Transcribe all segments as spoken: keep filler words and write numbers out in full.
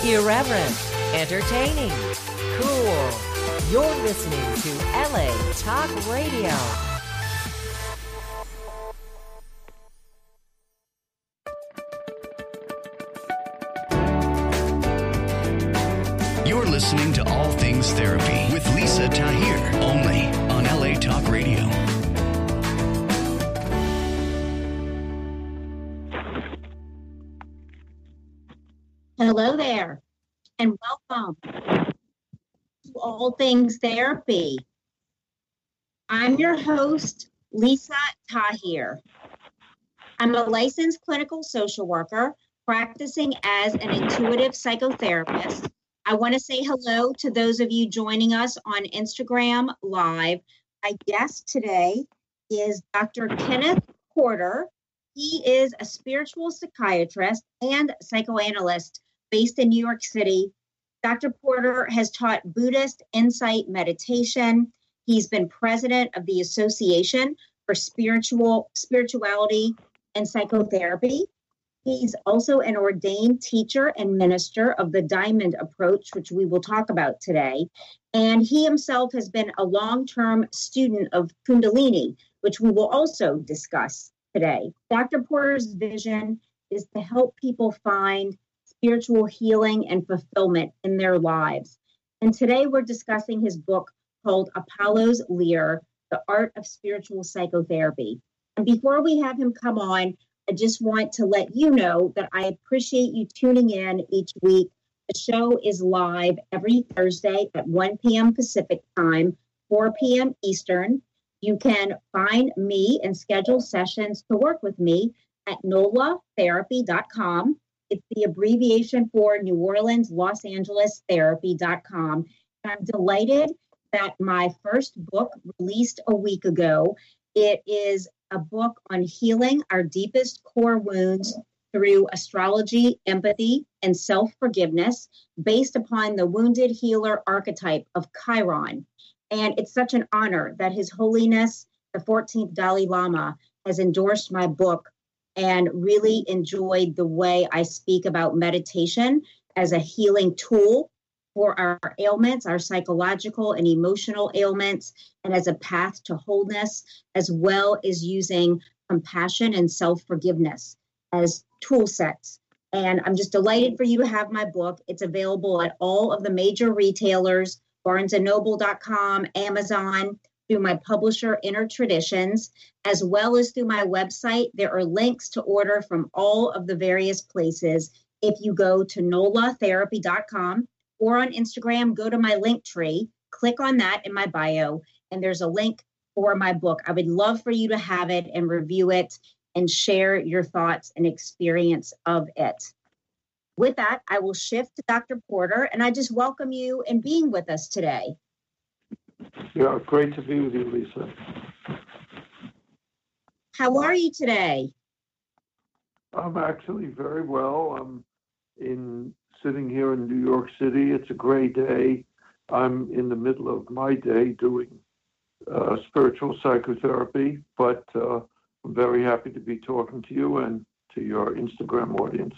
Irreverent, entertaining, cool. You're listening to L A Talk Radio. You're listening to All Things Therapy with Lisa Tahir, only on L A Talk Radio. Hello there, and welcome to All Things Therapy. I'm your host, Lisa Tahir. I'm a licensed clinical social worker practicing as an intuitive psychotherapist. I want to say hello to those of you joining us on Instagram Live. My guest today is Doctor Kenneth Porter. He is a spiritual psychiatrist and psychoanalyst based in New York City. Doctor Porter has taught Buddhist insight meditation. He's been president of the Association for Spiritual Spirituality and Psychotherapy. He's also an ordained teacher and minister of the Diamond Approach, which we will talk about today. And he himself has been a long-term student of Kundalini, which we will also discuss today. Doctor Porter's vision is to help people find spiritual healing and fulfillment in their lives. And today we're discussing his book called Apollo's Lyre, The Art of Spiritual Psychotherapy. And before we have him come on, I just want to let you know that I appreciate you tuning in each week. The show is live every Thursday at one p.m. Pacific time, four p.m. Eastern. You can find me and schedule sessions to work with me at nola therapy dot com. It's the abbreviation for New Orleans, Los Angeles Therapy dot com. And I'm delighted that my first book released a week ago. It is a book on healing our deepest core wounds through astrology, empathy, and self-forgiveness based upon the wounded healer archetype of Chiron. And it's such an honor that His Holiness, the fourteenth Dalai Lama, has endorsed my book and really enjoyed the way I speak about meditation as a healing tool for our ailments, our psychological and emotional ailments, and as a path to wholeness, as well as using compassion and self-forgiveness as tool sets. And I'm just delighted for you to have my book. It's available at all of the major retailers, barnes and noble dot com, Amazon, through my publisher, Inner Traditions, as well as through my website. There are links to order from all of the various places. If you go to nola therapy dot com or on Instagram, go to my link tree, click on that in my bio, and there's a link for my book. I would love for you to have it and review it and share your thoughts and experience of it. With that, I will shift to Doctor Porter, and I just welcome you in being with us today. Yeah, great to be with you, Lisa. How are you today? I'm actually very well. I'm in sitting here in New York City. It's a gray day. I'm in the middle of my day doing uh, spiritual psychotherapy, but uh, I'm very happy to be talking to you and to your Instagram audience.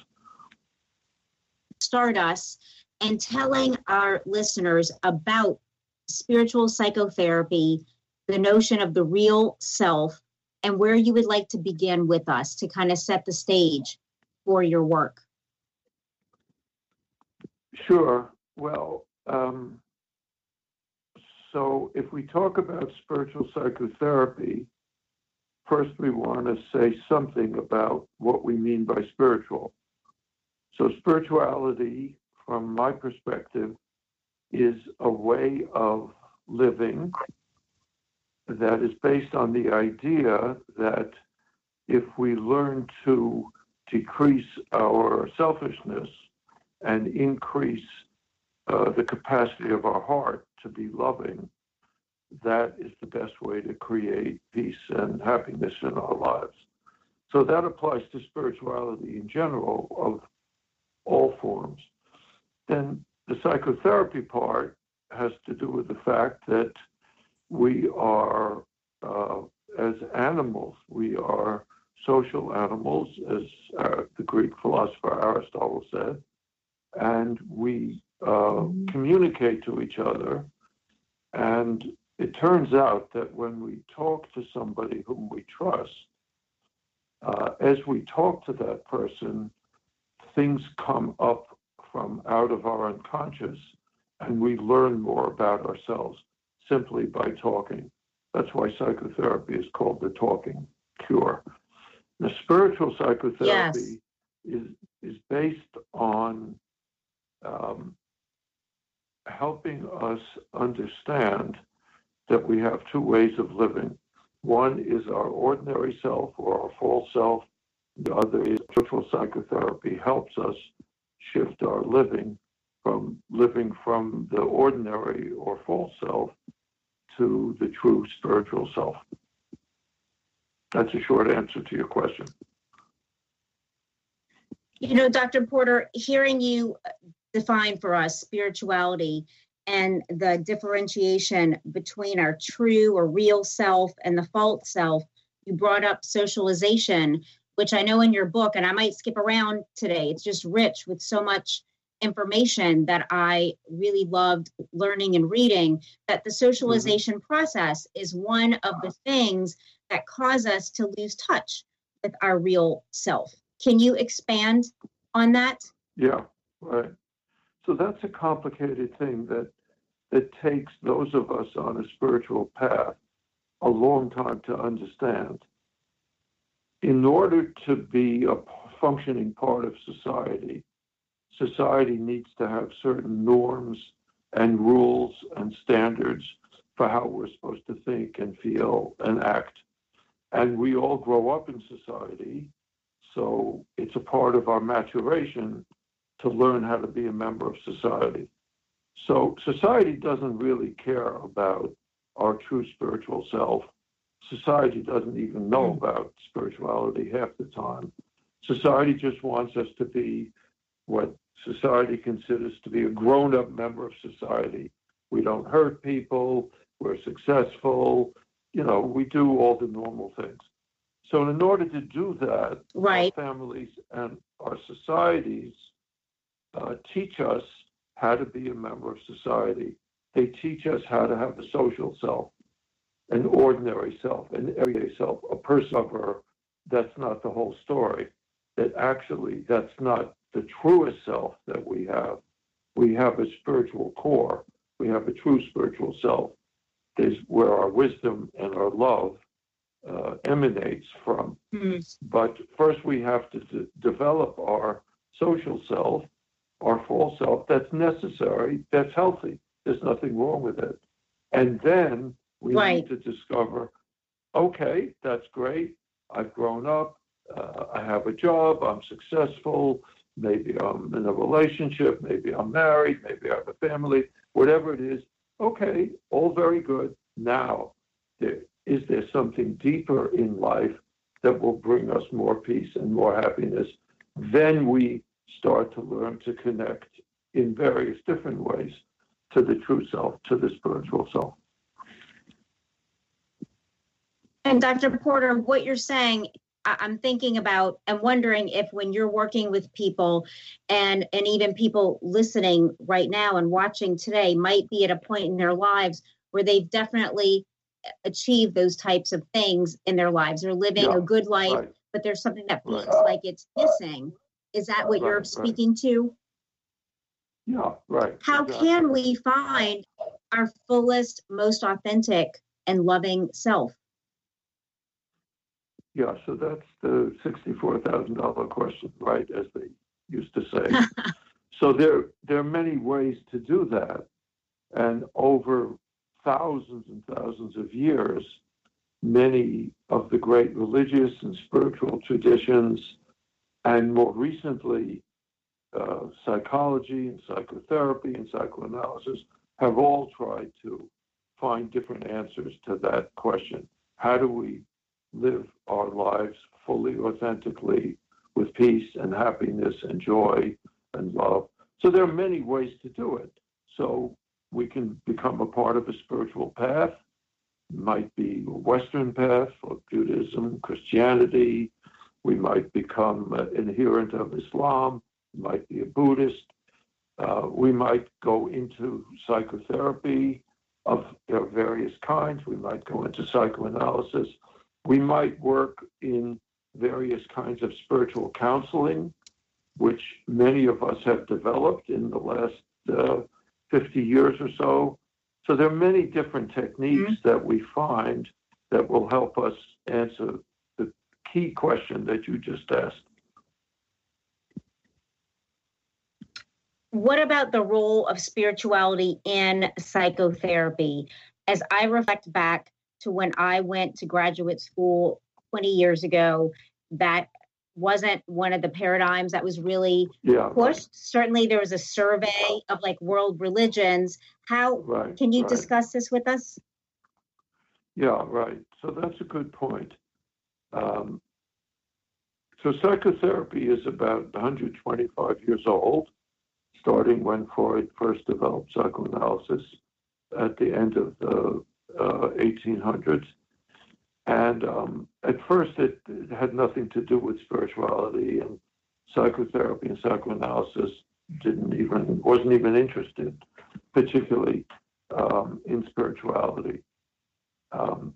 Start us and telling our listeners about spiritual psychotherapy, the notion of the real self, and where you would like to begin with us to kind of set the stage for your work. Sure. Well, um, so if we talk about spiritual psychotherapy, first we want to say something about what we mean by spiritual. So spirituality, from my perspective, is a way of living that is based on the idea that if we learn to decrease our selfishness and increase uh, the capacity of our heart to be loving, that is the best way to create peace and happiness in our lives. So that applies to spirituality in general of all forms. Then the psychotherapy part has to do with the fact that we are, uh, as animals, we are social animals, as uh, the Greek philosopher Aristotle said. and we uh, communicate to each other. And it turns out that when we talk to somebody whom we trust, uh, as we talk to that person, things come up from out of our unconscious, and we learn more about ourselves simply by talking. That's why psychotherapy is called the talking cure. The spiritual psychotherapy yes. is is based on um, helping us understand that we have two ways of living. One is our ordinary self or our false self. The other is spiritual psychotherapy helps us shift our living from living from the ordinary or false self to the true spiritual self. That's a short answer to your question. You know, Doctor Porter, hearing you define for us spirituality and the differentiation between our true or real self and the false self, you brought up socialization, which I know in your book, and I might skip around today, it's just rich with so much information that I really loved learning and reading, that the socialization mm-hmm. process is one of the things that cause us to lose touch with our real self. Can you expand on that? Yeah, right. So that's a complicated thing that that takes those of us on a spiritual path a long time to understand. In order to be a functioning part of society, society needs to have certain norms and rules and standards for how we're supposed to think and feel and act. And we all grow up in society, so it's a part of our maturation to learn how to be a member of society. So society doesn't really care about our true spiritual self. Society doesn't even know about spirituality half the time. Society just wants us to be what society considers to be a grown-up member of society. We don't hurt people, we're successful, you know, we do all the normal things. So in order to do that, right. our families and our societies uh, teach us how to be a member of society. They teach us how to have a social self, an ordinary self, an everyday self, a persevere. That's not the whole story. That actually, that's not the truest self that we have. We have a spiritual core. We have a true spiritual self. Is where our wisdom and our love uh, emanates from. Mm-hmm. But first we have to d- develop our social self, our false self. That's necessary. That's healthy. There's nothing wrong with it. And then we right. need to discover, okay, that's great. I've grown up. Uh, I have a job. I'm successful. Maybe I'm in a relationship. Maybe I'm married. Maybe I have a family. Whatever it is. Okay, all very good. Now, there, is there something deeper in life that will bring us more peace and more happiness? Then we start to learn to connect in various different ways to the true self, to the spiritual self. And Doctor Porter, what you're saying, I'm thinking about and wondering if when you're working with people and, and even people listening right now and watching today might be at a point in their lives where they've definitely achieved those types of things in their lives. They're living yeah, a good life, right. but there's something that feels right. like it's missing. Is that what right, you're speaking right. to? Yeah, right. How exactly. can we find our fullest, most authentic and loving self? Yeah, so that's the sixty-four thousand dollars question, right, as they used to say. So there, there are many ways to do that. And over thousands and thousands of years, many of the great religious and spiritual traditions, and more recently, uh, psychology and psychotherapy and psychoanalysis, have all tried to find different answers to that question. How do we live our lives fully, authentically, with peace and happiness and joy and love? So there are many ways to do it. So we can become a part of a spiritual path. It might be a Western path, or Judaism, Christianity. We might become an adherent of Islam. We might be a Buddhist. Uh, we might go into psychotherapy of you know, various kinds. We might go into psychoanalysis. We might work in various kinds of spiritual counseling, which many of us have developed in the last uh, fifty years or so. So there are many different techniques mm-hmm. that we find that will help us answer the key question that you just asked. What about the role of spirituality in psychotherapy? As I reflect back to when I went to graduate school twenty years ago, that wasn't one of the paradigms that was really yeah, pushed. Right. Certainly there was a survey of like world religions. How right, can you right. discuss this with us? Yeah, right. So that's a good point. Um, so psychotherapy is about one hundred twenty-five years old, starting when Freud first developed psychoanalysis at the end of the uh, eighteen hundreds. And um, at first it, it had nothing to do with spirituality, and psychotherapy and psychoanalysis didn't even, wasn't even interested particularly um, in spirituality. Um,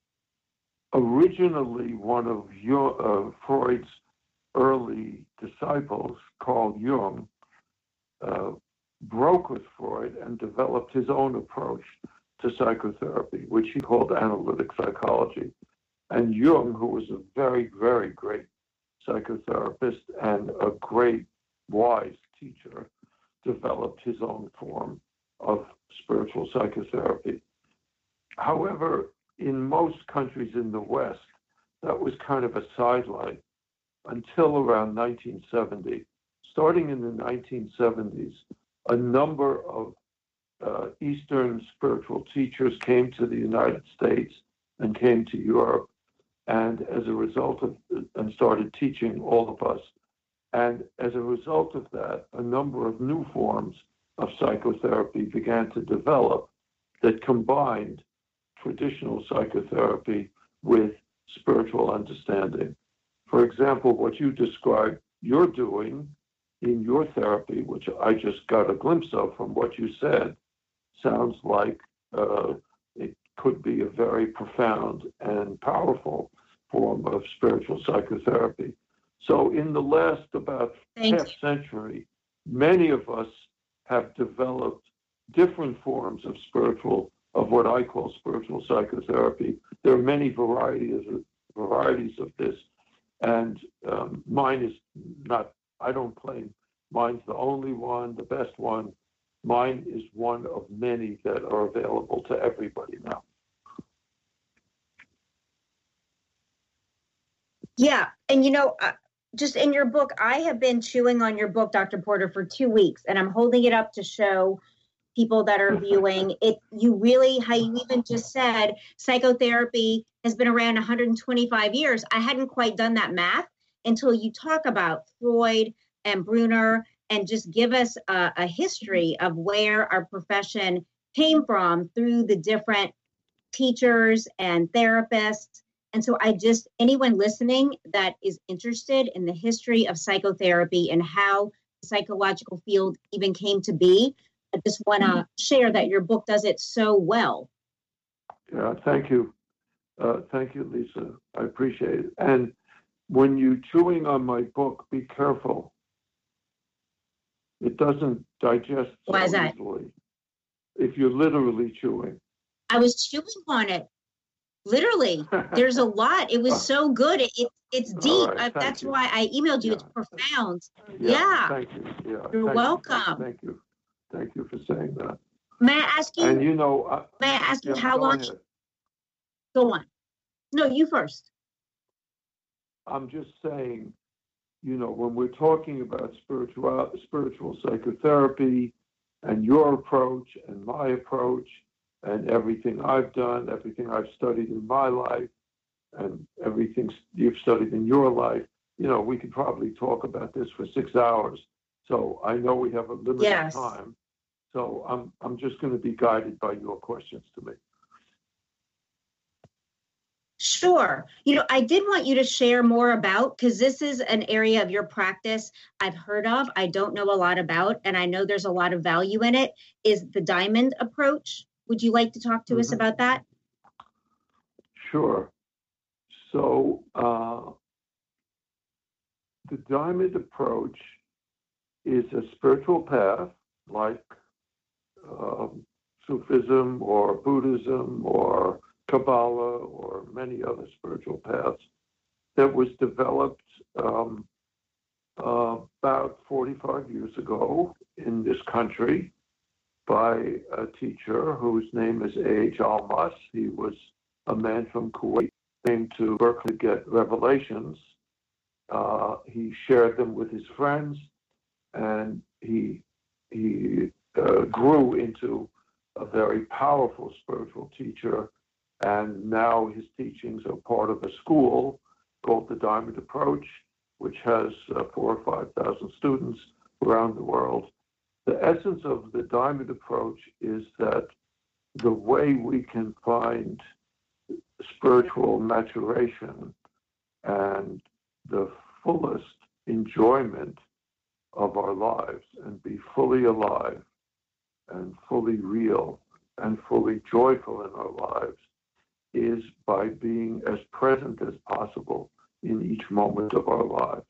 originally, one of uh, Freud's early disciples, Carl Jung, uh, broke with Freud and developed his own approach to psychotherapy, which he called analytic psychology. And Jung, who was a very, very great psychotherapist and a great, wise teacher, developed his own form of spiritual psychotherapy. However, in most countries in the West, that was kind of a sidelight until around nineteen seventy. Starting in the nineteen seventies, a number of uh, Eastern spiritual teachers came to the United States and came to Europe, and as a result of, and started teaching all of us. And as a result of that, a number of new forms of psychotherapy began to develop that combined traditional psychotherapy with spiritual understanding. For example, what you described you're doing in your therapy, which I just got a glimpse of from what you said, sounds like uh, it could be a very profound and powerful form of spiritual psychotherapy. So in the last about Thank half you. century, many of us have developed different forms of spiritual, of what I call spiritual psychotherapy. There are many varieties of, varieties of this, and um, mine is not, I don't claim mine's the only one, the best one. Mine is one of many that are available to everybody now. Yeah, and you know, uh, just in your book, I have been chewing on your book, Doctor Porter, for two weeks, and I'm holding it up to show people that are viewing it. You really, how you even just said, psychotherapy has been around one hundred twenty-five years. I hadn't quite done that math until you talk about Freud and Brunner, and just give us a, a history of where our profession came from through the different teachers and therapists. And so I just, anyone listening that is interested in the history of psychotherapy and how the psychological field even came to be, I just want to share that your book does it so well. Yeah, thank you. Uh, thank you, Lisa. I appreciate it. And when you're chewing on my book, be careful. It doesn't digest so Why is that? easily if you're literally chewing. I was chewing on it. Literally, there's a lot. It was so good. It, it it's deep. Right, I, that's you. why I emailed you. Yeah. It's profound. Yeah, Yeah. Thank you. Yeah. You're thank welcome. You. Thank you. Thank you for saying that. May I ask you? And you know, uh, may I ask you yeah, how go long? ahead. Go on. No, you first. I'm just saying, you know, when we're talking about spiritual spiritual psychotherapy and your approach and my approach and everything I've done, everything I've studied in my life and everything you've studied in your life, you know, we could probably talk about this for six hours. So I know we have a limited Yes. time. So I'm I'm just going to be guided by your questions to me. Sure. You know, I did want you to share more about, because this is an area of your practice I've heard of, I don't know a lot about, and I know there's a lot of value in it, is the diamond approach. Would you like to talk to mm-hmm. us about that? Sure. So uh, the diamond approach is a spiritual path like um, Sufism or Buddhism or Kabbalah or many other spiritual paths that was developed um, uh, about forty-five years ago in this country by a teacher whose name is A H Almas. He was a man from Kuwait, came to Berkeley to get revelations. Uh, he shared them with his friends, and he he uh, grew into a very powerful spiritual teacher. And now his teachings are part of a school called the Diamond Approach, which has uh, four or five thousand students around the world. The essence of the Diamond Approach is that the way we can find spiritual maturation and the fullest enjoyment of our lives and be fully alive and fully real and fully joyful in our lives is by being as present as possible in each moment of our lives.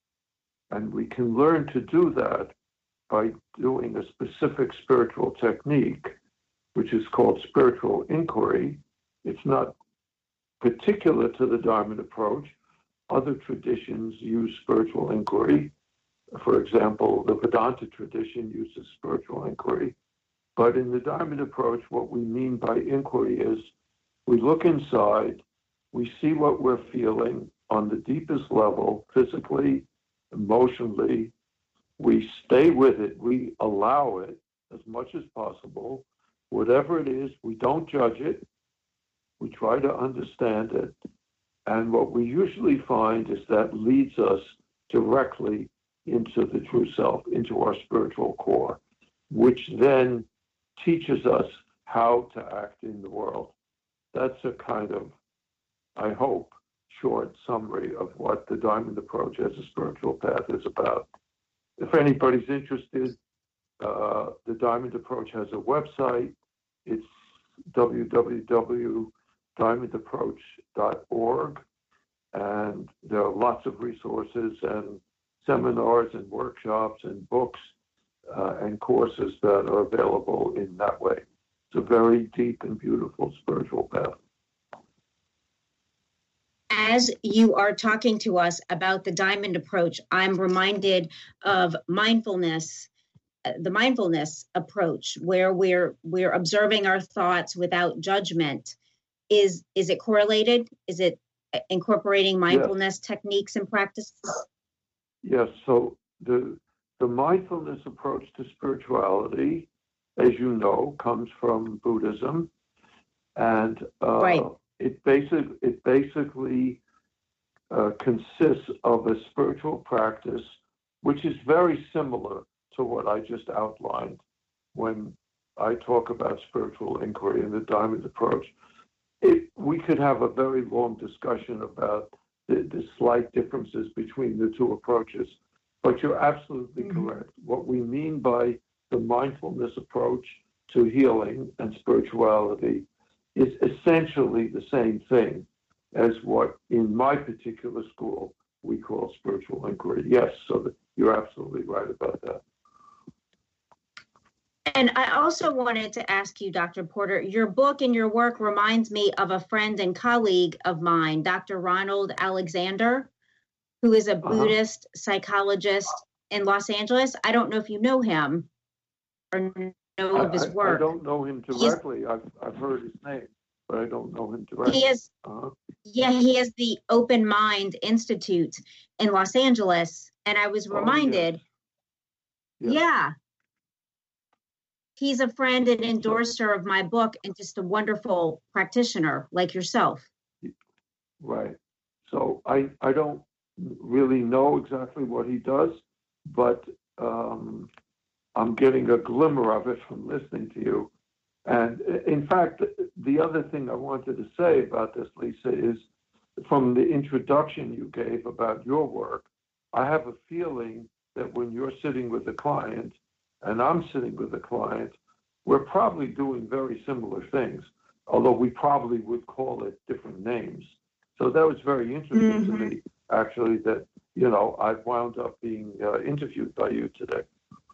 And we can learn to do that by doing a specific spiritual technique, which is called spiritual inquiry. It's not particular to the Diamond Approach. Other traditions use spiritual inquiry. For example, the Vedanta tradition uses spiritual inquiry. But in the Diamond Approach, what we mean by inquiry is we look inside, we see what we're feeling on the deepest level, physically, emotionally. We stay with it. We allow it as much as possible. Whatever it is, we don't judge it. We try to understand it. And what we usually find is that leads us directly into the true self, into our spiritual core, which then teaches us how to act in the world. That's a kind of, I hope, short summary of what the Diamond Approach as a spiritual path is about. If anybody's interested, uh, the Diamond Approach has a website. It's w w w dot diamond approach dot org, and there are lots of resources and seminars and workshops and books uh, and courses that are available in that way. It's a very deep and beautiful spiritual path. As you are talking to us about the Diamond Approach, I'm reminded of mindfulness, uh, the mindfulness approach, where we're we're observing our thoughts without judgment. Is is it correlated? Is it incorporating mindfulness yes. techniques and practices? Yes. So the the mindfulness approach to spirituality, as you know, comes from Buddhism, and uh, right. it basic it basically uh, consists of a spiritual practice, which is very similar to what I just outlined when I talk about spiritual inquiry and the Diamond Approach. It, we could have a very long discussion about the, the slight differences between the two approaches, but you're absolutely mm-hmm. correct. What we mean by the mindfulness approach to healing and spirituality is essentially the same thing as what in my particular school we call spiritual inquiry. Yes, so that you're absolutely right about that. And I also wanted to ask you, Doctor Porter, your book and your work reminds me of a friend and colleague of mine, Doctor Ronald Alexander, who is a uh-huh. Buddhist psychologist in Los Angeles. I don't know if you know him or know I, of his I, work. I don't know him directly. I've, I've heard his name, but I don't know him directly. He is, uh-huh. yeah, he has the Open Mind Institute in Los Angeles. And I was reminded, oh, yes. Yes. yeah. He's a friend and endorser of my book and just a wonderful practitioner like yourself. Right. So I, I don't really know exactly what he does, but um, I'm getting a glimmer of it from listening to you. And in fact, the other thing I wanted to say about this, Lisa, is from the introduction you gave about your work, I have a feeling that when you're sitting with a client and I'm sitting with a client, we're probably doing very similar things, although we probably would call it different names. So that was very interesting mm-hmm. to me, actually, that, you know, I wound up being uh, interviewed by you today.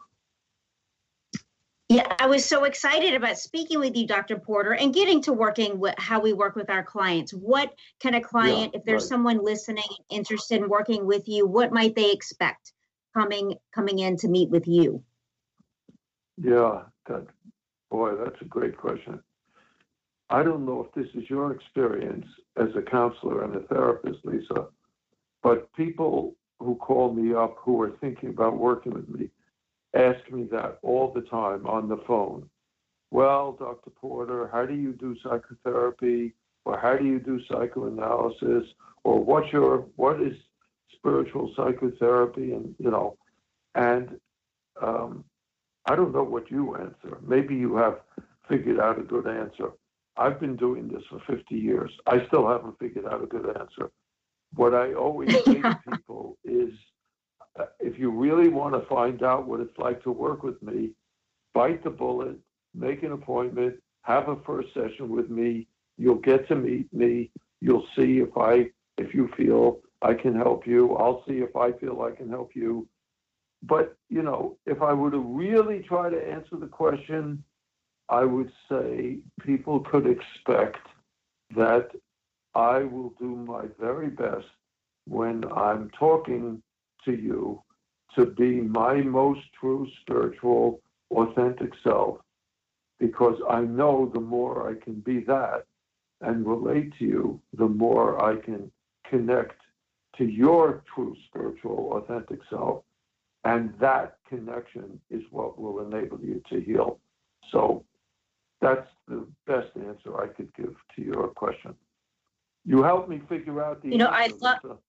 Yeah, I was so excited about speaking with you, Doctor Porter, and getting to working with how we work with our clients. What can a client, yeah, if there's right. someone listening interested in working with you, what might they expect coming coming in to meet with you? Yeah, that, boy, that's a great question. I don't know if this is your experience as a counselor and a therapist, Lisa, but people who call me up who are thinking about working with me ask me that all the time on the phone. Well, Doctor Porter, how do you do psychotherapy? Or how do you do psychoanalysis? Or what's your, what is spiritual psychotherapy? And, you know, and um, I don't know what you answer. Maybe you have figured out a good answer. I've been doing this for fifty years. I still haven't figured out a good answer. What I always say to people is, uh, if you really want to find out what it's like to work with me, bite the bullet, make an appointment, have a first session with me. You'll get to meet me. You'll see if I, if you feel I can help you. I'll see if I feel I can help you. But, you know, if I were to really try to answer the question, I would say people could expect that I will do my very best when I'm talking to you to be my most true, spiritual, authentic self, because I know the more I can be that and relate to you, the more I can connect to your true, spiritual, authentic self. And that connection is what will enable you to heal. So that's the best answer I could give to your question. You helped me figure out the you know, answer. I love,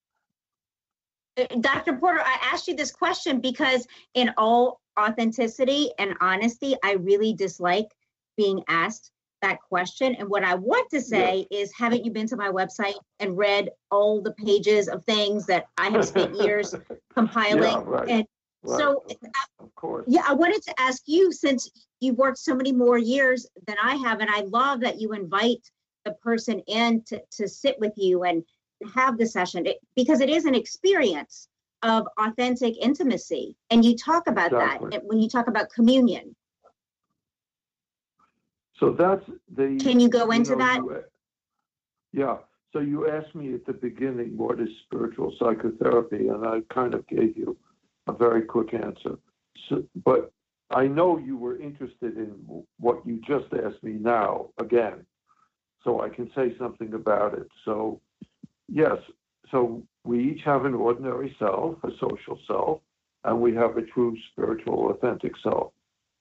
Doctor Porter, I asked you this question because in all authenticity and honesty, I really dislike being asked that question. And what I want to say yes. is, haven't you been to my website and read all the pages of things that I have spent years compiling? Yeah, right. And right. so, of course. Yeah, I wanted to ask you, since you've worked so many more years than I have, and I love that you invite the person in to, to sit with you and have the session, it, because it is an experience of authentic intimacy. And you talk about exactly. that when you talk about communion. So that's the... Can you go you into know, that? You, yeah. So you asked me at the beginning, what is spiritual psychotherapy? And I kind of gave you a very quick answer. So, but I know you were interested in what you just asked me now again, so I can say something about it. So yes, so we each have an ordinary self, a social self, and we have a true spiritual, authentic self.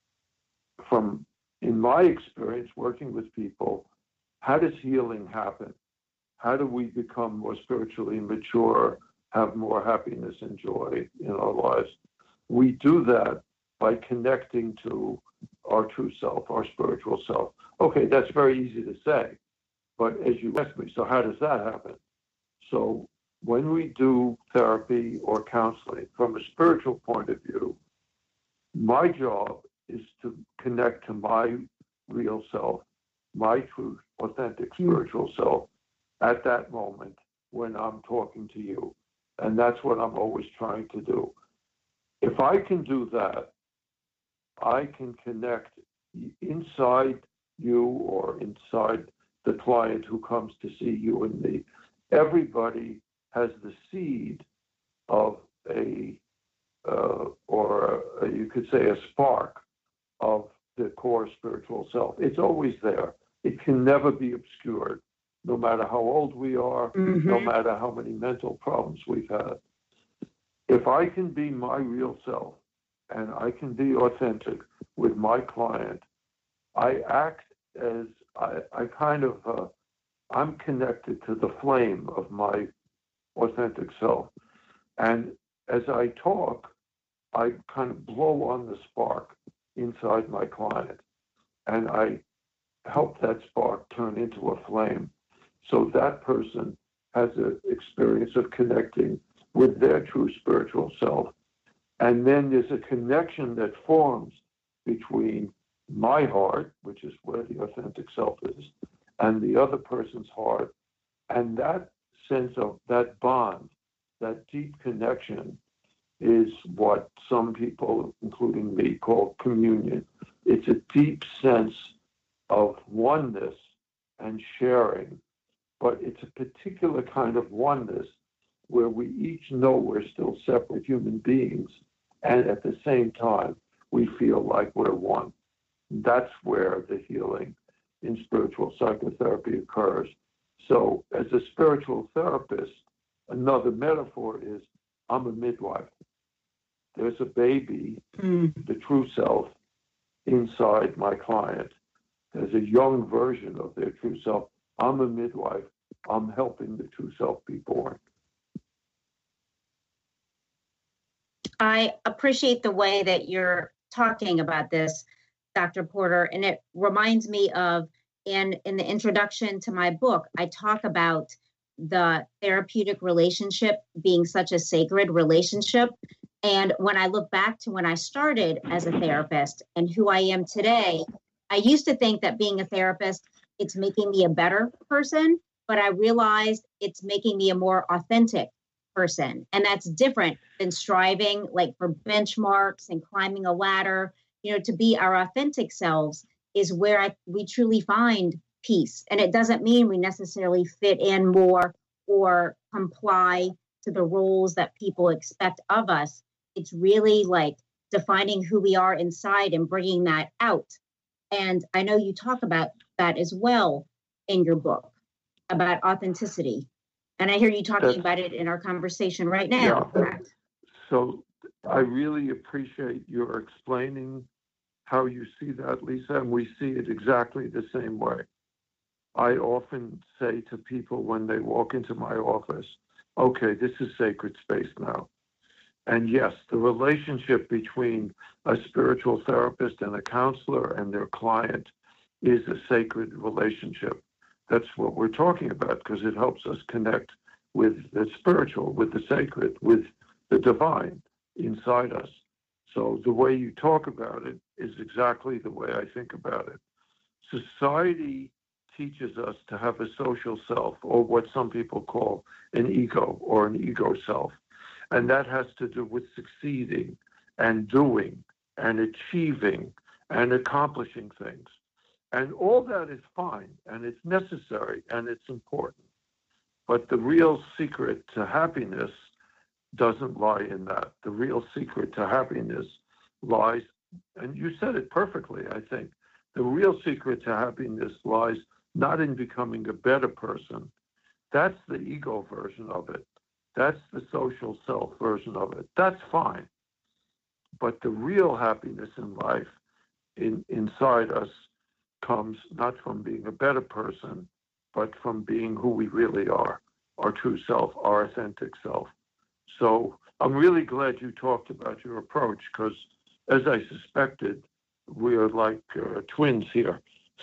From, in my experience working with people, how does healing happen? How do we become more spiritually mature, have more happiness and joy in our lives? We do that by connecting to our true self, our spiritual self. Okay, that's very easy to say, but as you asked me, so how does that happen? So when we do therapy or counseling, from a spiritual point of view, my job is to connect to my real self, my true, authentic spiritual self at that moment when I'm talking to you. And that's what I'm always trying to do. If I can do that, I can connect inside you or inside the client who comes to see you and me. Everybody has the seed of a, uh, or a, you could say a spark of the core spiritual self. It's always there. It can never be obscured, no matter how old we are, mm-hmm. no matter how many mental problems we've had. If I can be my real self and I can be authentic with my client, I act as I, I kind of, uh, I'm connected to the flame of my authentic self. And as I talk, I kind of blow on the spark inside my client. and I help that spark turn into a flame. So that person has an experience of connecting with their true spiritual self. And then there's a connection that forms between my heart, which is where the authentic self is, and the other person's heart. And that sense of that bond, that deep connection, is what some people, including me, call communion. It's a deep sense of oneness and sharing, but it's a particular kind of oneness where we each know we're still separate human beings, and at the same time, we feel like we're one. That's where the healing in spiritual psychotherapy occurs. So as a spiritual therapist, another metaphor is I'm a midwife. There's a baby, mm. the true self, inside my client. There's a young version of their true self. I'm a midwife. I'm helping the true self be born. I appreciate the way that you're talking about this, Doctor Porter, and it reminds me of, in, in the introduction to my book, I talk about the therapeutic relationship being such a sacred relationship. And when I look back to when I started as a therapist and who I am today, I used to think that being a therapist, it's making me a better person, but I realized it's making me a more authentic person. And that's different than striving like for benchmarks and climbing a ladder. You know, to be our authentic selves is where I, we truly find peace. And it doesn't mean we necessarily fit in more or comply to the roles that people expect of us. It's really like defining who we are inside and bringing that out. And I know you talk about that as well in your book, about authenticity. And I hear you talking That's, about it in our conversation right now, yeah. Correct? So I really appreciate your explaining how you see that, Lisa, and we see it exactly the same way. I often say to people when they walk into my office, okay, this is sacred space now. And yes, the relationship between a spiritual therapist and a counselor and their client is a sacred relationship. That's what we're talking about, because it helps us connect with the spiritual, with the sacred, with the divine inside us. So the way you talk about it is exactly the way I think about it. Society teaches us to have a social self, or what some people call an ego or an ego self. And that has to do with succeeding and doing and achieving and accomplishing things. And all that is fine, and it's necessary, and it's important. But the real secret to happiness doesn't lie in that. The real secret to happiness lies, and you said it perfectly, I think, the real secret to happiness lies not in becoming a better person. That's the ego version of it. That's the social self version of it. That's fine. But the real happiness in life in, inside us comes not from being a better person, but from being who we really are, our true self, our authentic self. So I'm really glad you talked about your approach, because as I suspected, we are like uh, twins here.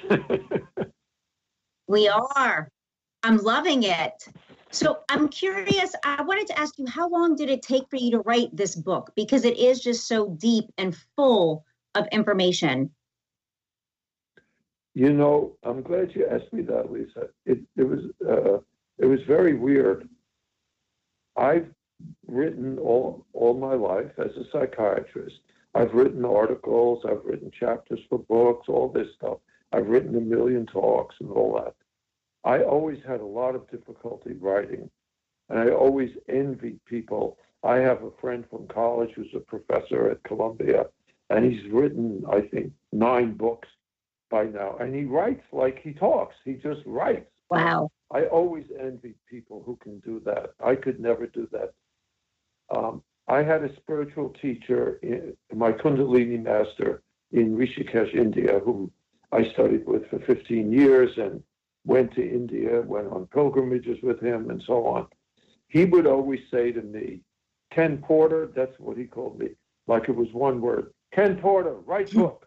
We are. I'm loving it. So I'm curious, I wanted to ask you, how long did it take for you to write this book? Because it is just so deep and full of information. You know, I'm glad you asked me that, Lisa. It, it was uh, it was very weird. I've written all all my life as a psychiatrist. I've written articles, I've written chapters for books, all this stuff. I've written a million talks and all that. I always had a lot of difficulty writing, and I always envied people. I have a friend from college who's a professor at Columbia, and he's written, I think, nine books by now, and he writes like he talks. He just writes. Wow. I always envied people who can do that. I could never do that. Um, I had a spiritual teacher, in, my Kundalini master in Rishikesh, India, who I studied with for fifteen years and went to India, went on pilgrimages with him, and so on. He would always say to me, Ken Porter, that's what he called me, like it was one word, Ken Porter, write book.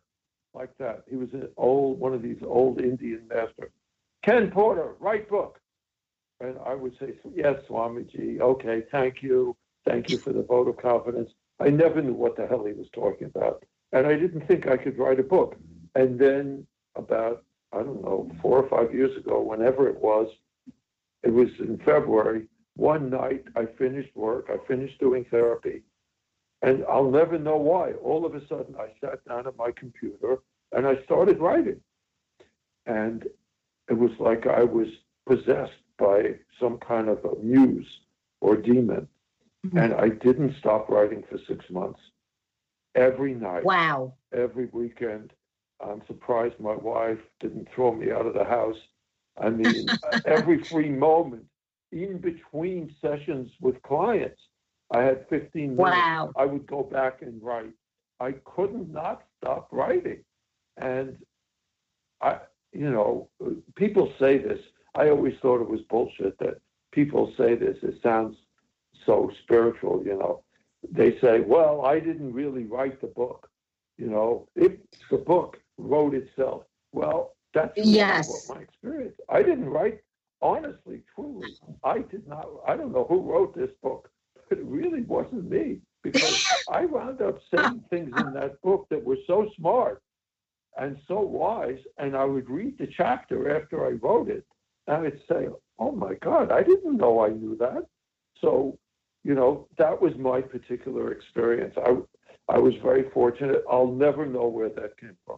like that. He was an old, one of these old Indian masters. Ken Porter, write book. And I would say, yes, Swamiji, okay, thank you. Thank you for the vote of confidence. I never knew what the hell he was talking about. And I didn't think I could write a book. And then about, I don't know, four or five years ago, whenever it was, it was in February, one night I finished work, I finished doing therapy, and I'll never know why. All of a sudden, I sat down at my computer and I started writing. And it was like I was possessed by some kind of a muse or demon. Mm-hmm. And I didn't stop writing for six months. Every night. Wow. Every weekend. I'm surprised my wife didn't throw me out of the house. I mean, every free moment, in between sessions with clients, I had fifteen minutes. Wow. I would go back and write. I couldn't not stop writing. And I, you know, people say this. I always thought it was bullshit that people say this. It sounds so spiritual, you know. They say, well, I didn't really write the book. You know, if the book wrote itself. Well, that's yes. what my experience. I didn't write, honestly, truly. I did not, I don't know who wrote this book, but it really wasn't me, because I wound up saying things in that book that were so smart and so wise, and I would read the chapter after I wrote it, and I would say, oh my God, I didn't know I knew that. So, you know, that was my particular experience. I, I was very fortunate. I'll never know where that came from.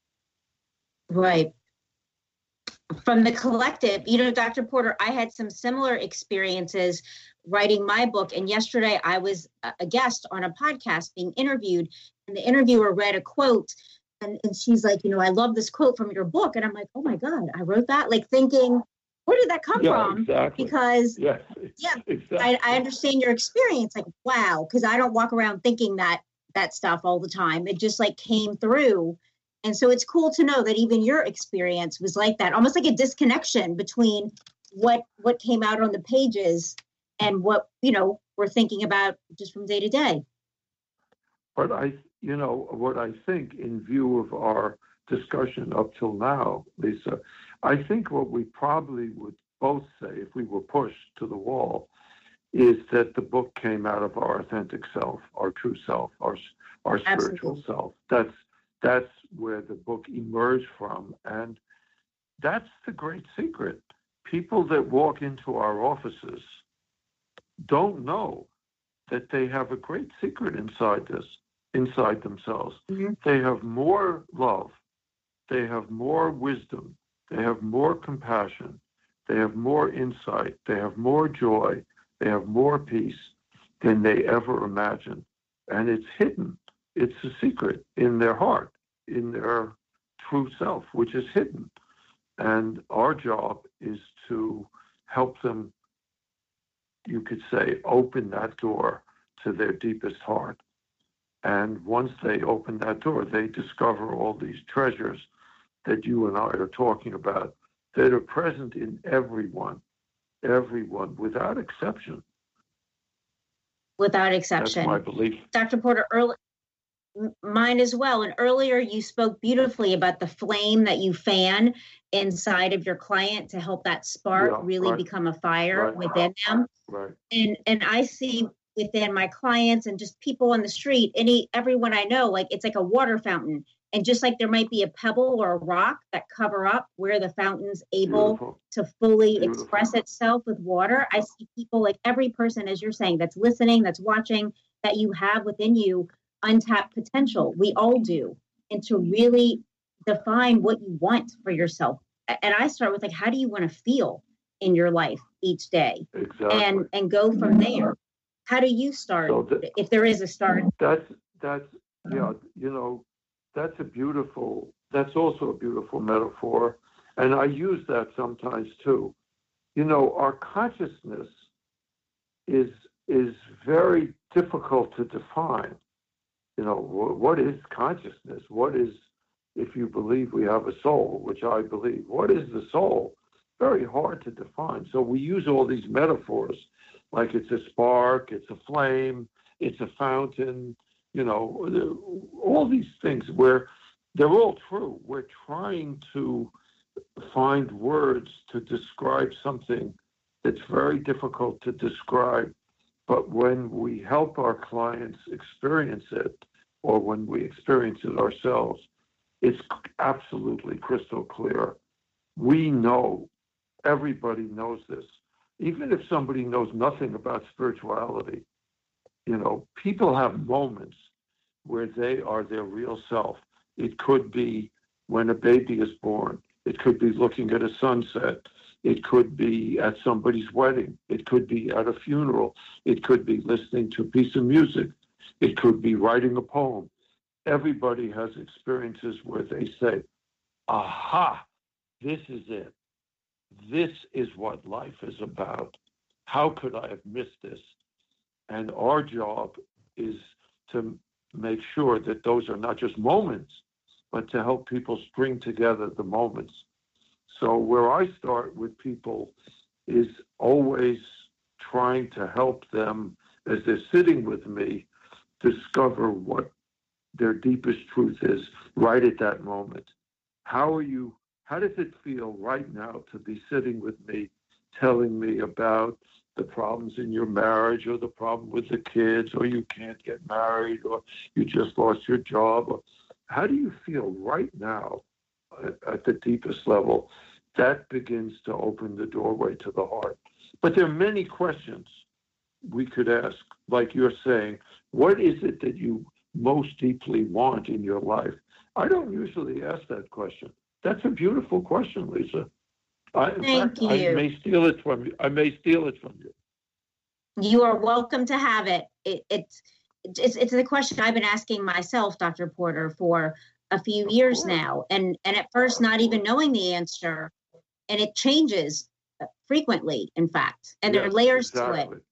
Right. From the collective, you know, Doctor Porter, I had some similar experiences writing my book. And yesterday I was a guest on a podcast being interviewed, and the interviewer read a quote, and, and she's like, you know, I love this quote from your book. And I'm like, oh my God, I wrote that? Like thinking, where did that come yeah, from? Exactly. Because yes, yeah, exactly. I, I understand your experience. Like, wow, because I don't walk around thinking that that stuff all the time. It just like came through. And so it's cool to know that even your experience was like that, almost like a disconnection between what what came out on the pages and what, you know, we're thinking about just from day to day. But I, you know, what I think in view of our discussion up till now, Lisa, I think what we probably would both say if we were pushed to the wall is that the book came out of our authentic self, our true self, our our spiritual Absolutely. self. That's that's where the book emerged from, and that's the great secret. People that walk into our offices don't know that they have a great secret inside this, inside themselves. Mm-hmm. They have more love, they have more wisdom, they have more compassion, they have more insight, they have more joy, they have more peace than they ever imagined. And it's hidden. It's a secret in their heart, in their true self, which is hidden. And our job is to help them, you could say, open that door to their deepest heart. And once they open that door, they discover all these treasures that you and I are talking about that are present in everyone, everyone, without exception. Without exception. That's my belief. Doctor Porter, early, mine as well. And earlier you spoke beautifully about the flame that you fan inside of your client to help that spark Yeah, really right. become a fire Right. within them. Right. And and I see within my clients and just people on the street, any everyone I know, like it's like a water fountain. And just like there might be a pebble or a rock that cover up where the fountain's able Beautiful. to fully Beautiful. express itself with water, I see people, like every person, as you're saying, that's listening, that's watching, that you have within you untapped potential. We all do. And to really define what you want for yourself. And I start with like, how do you want to feel in your life each day? Exactly. And and go from there. How do you start, So that- if there is a start? That's, that's, yeah, you know, that's a beautiful, that's also a beautiful metaphor. And I use that sometimes too. You know, our consciousness is, is very difficult to define. You know, what is consciousness? What is, if you believe we have a soul, which I believe, what is the soul? Very hard to define. So we use all these metaphors, like it's a spark, it's a flame, it's a fountain, you know, all these things where they're all true. We're trying to find words to describe something that's very difficult to describe. But when we help our clients experience it, or when we experience it ourselves, it's absolutely crystal clear. We know, everybody knows this. Even if somebody knows nothing about spirituality, you know, people have moments where they are their real self. It could be when a baby is born. It could be looking at a sunset. It could be at somebody's wedding. It could be at a funeral. It could be listening to a piece of music. It could be writing a poem. Everybody has experiences where they say, aha, this is it. This is what life is about. How could I have missed this? And our job is to make sure that those are not just moments, but to help people string together the moments. So where I start with people is always trying to help them as they're sitting with me discover what their deepest truth is right at that moment. How are you, how does it feel right now to be sitting with me, telling me about the problems in your marriage, or the problem with the kids, or you can't get married, or you just lost your job? Or how do you feel right now at, at the deepest level? That begins to open the doorway to the heart. But there are many questions we could ask, like you're saying, what is it that you most deeply want in your life? I don't usually ask that question. That's a beautiful question, Lisa. I, in Thank fact, you. I may steal it from you. I may steal it from you. You are welcome to have it. it it's it's it's a question I've been asking myself, Doctor Porter, for a few Of years course. now, and and at first not even knowing the answer, and it changes frequently, in fact, and there are Yes, layers exactly. to it.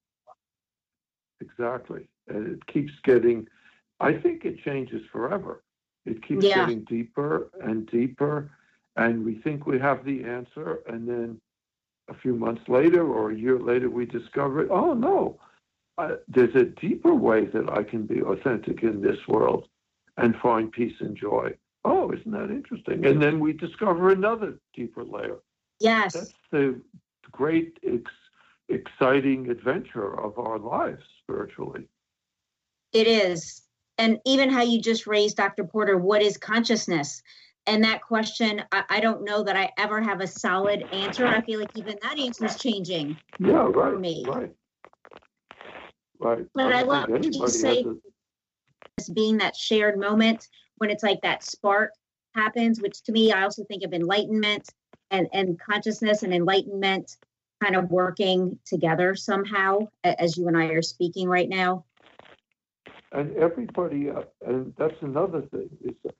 Exactly. And it keeps getting, I think it changes forever. It keeps Yeah. getting deeper and deeper, and we think we have the answer, and then a few months later or a year later we discover, oh no, I, there's a deeper way that I can be authentic in this world and find peace and joy. Oh, isn't that interesting? And then we discover another deeper layer. Yes. That's the great, ex- exciting adventure of our lives spiritually. It is. And even how you just raised, Doctor Porter, what is consciousness? And that question, I, I don't know that I ever have a solid answer. I feel like even that answer is changing Yeah, right, for me. right, right. But I don't love think what you anybody say, has a- as being that shared moment when it's like that spark happens, which to me, I also think of enlightenment and, and consciousness and enlightenment kind of working together somehow, a- as you and I are speaking right now. And everybody, uh, and that's another thing, is that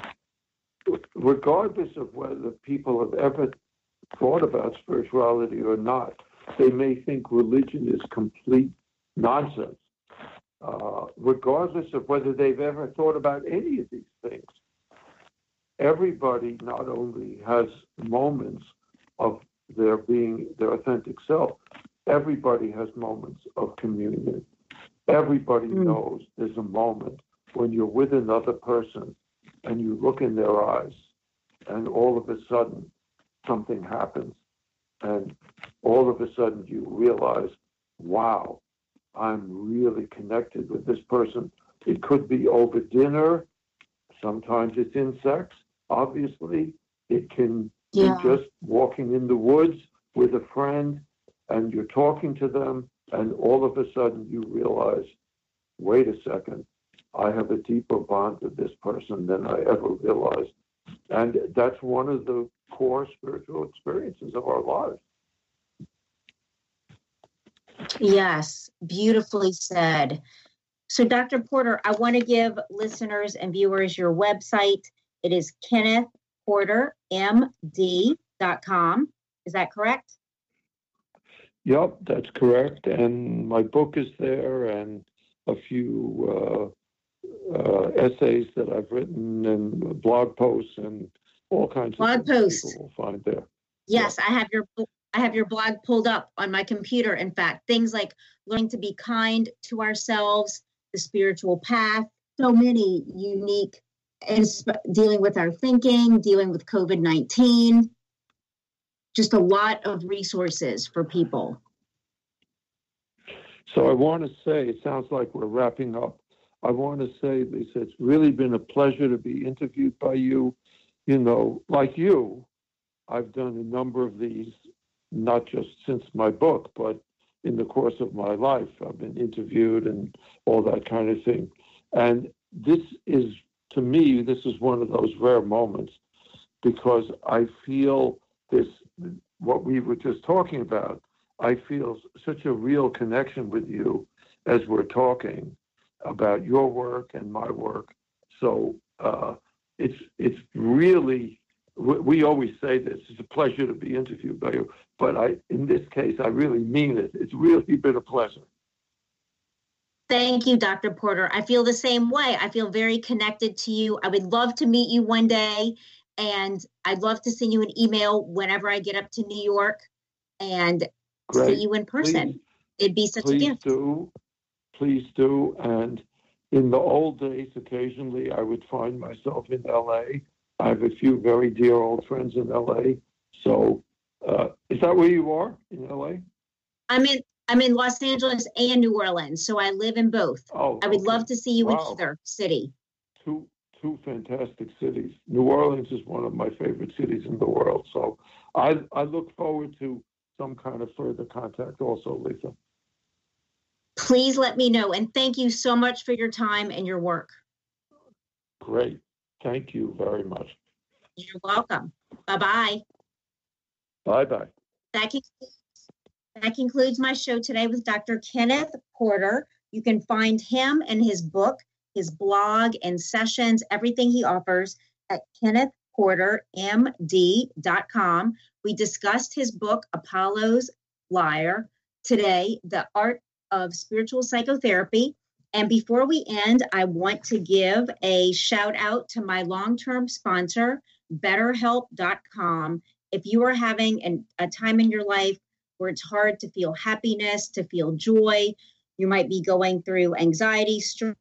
regardless of whether people have ever thought about spirituality or not, they may think religion is complete nonsense. Uh, regardless of whether they've ever thought about any of these things, everybody not only has moments of their being their authentic self, everybody has moments of communion. Everybody Mm. knows there's a moment when you're with another person and you look in their eyes, and all of a sudden something happens, and all of a sudden you realize, wow, I'm really connected with this person. It could be over dinner. Sometimes it's in sex, obviously. It can Yeah. be just walking in the woods with a friend, and you're talking to them, and all of a sudden you realize, wait a second, I have a deeper bond with this person than I ever realized. And that's one of the core spiritual experiences of our lives. Yes, beautifully said. So, Doctor Porter, I want to give listeners and viewers your website. It is kenneth porter m d dot com. Is that correct? Yep, that's correct. And my book is there, and a few uh, uh, essays that I've written, and blog posts, and all kinds Blog of things posts. people will find there. Yes, I have your I have your blog pulled up on my computer. In fact, things like learning to be kind to ourselves, the spiritual path, so many unique and dealing with our thinking, dealing with COVID nineteen, just a lot of resources for people. So I want to say, it sounds like we're wrapping up. I want to say, Lisa, it's really been a pleasure to be interviewed by you. You know, like you, I've done a number of these, not just since my book, but in the course of my life. I've been interviewed and all that kind of thing. And this is, to me, this is one of those rare moments because I feel this, what we were just talking about, I feel such a real connection with you as we're talking about your work and my work. So uh, it's it's really, we always say this, it's a pleasure to be interviewed by you, but I, in this case, I really mean it. It's really been a pleasure. Thank you, Doctor Porter. I feel the same way. I feel very connected to you. I would love to meet you one day, and I'd love to send you an email whenever I get up to New York and Great. see you in person. Please, It'd be such please a gift. Do. Please do. And in the old days, occasionally I would find myself in L A. I have a few very dear old friends in L A. So uh, is that where you are, in L A? I'm in I'm in Los Angeles and New Orleans, so I live in both. Oh, I would okay. love to see you Wow. in either city. Two two fantastic cities. New Orleans is one of my favorite cities in the world. So I I look forward to some kind of further contact also, Lisa. Please let me know. And thank you so much for your time and your work. Great. Thank you very much. You're welcome. Bye-bye. Bye-bye. That concludes, that concludes my show today with Doctor Kenneth Porter. You can find him and his book, his blog and sessions, everything he offers at kenneth porter m d dot com. We discussed his book, Apollo's Lyre, today, The Art of Spiritual Psychotherapy. And before we end, I want to give a shout out to my long-term sponsor, better help dot com. If you are having an, a time in your life where it's hard to feel happiness, to feel joy, you might be going through anxiety, stress.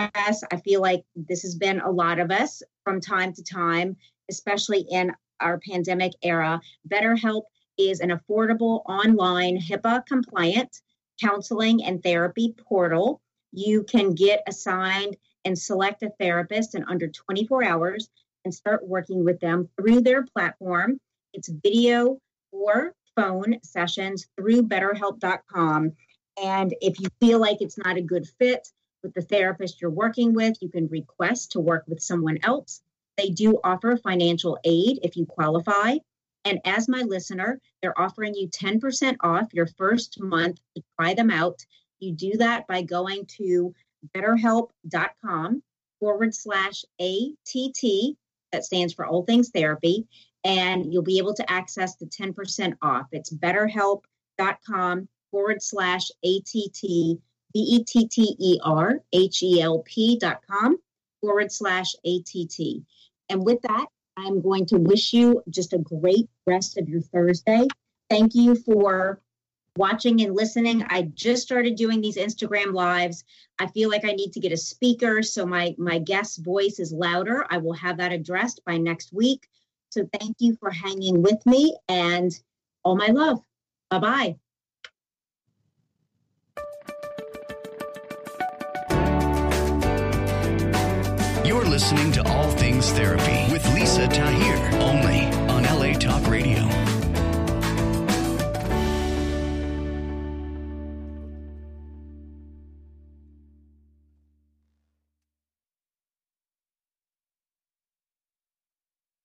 I feel like this has been a lot of us from time to time, especially in our pandemic era. BetterHelp is an affordable online HIPAA compliant counseling and therapy portal. You can get assigned and select a therapist in under twenty-four hours and start working with them through their platform. It's video or phone sessions through better help dot com. And if you feel like it's not a good fit with the therapist you're working with, you can request to work with someone else. They do offer financial aid if you qualify. And as my listener, they're offering you ten percent off your first month to try them out. You do that by going to better help dot com forward slash A T T. That stands for All Things Therapy. And you'll be able to access the ten percent off. It's better help dot com forward slash A T T, B E T T E R, H E L P dot com forward slash A T T. And with that, I'm going to wish you just a great rest of your Thursday. Thank you for watching and listening. I just started doing these Instagram lives. I feel like I need to get a speaker so my, my guest's voice is louder. I will have that addressed by next week. So thank you for hanging with me and all my love. Bye-bye. You're listening to All Things Therapy with Lisa Tahir,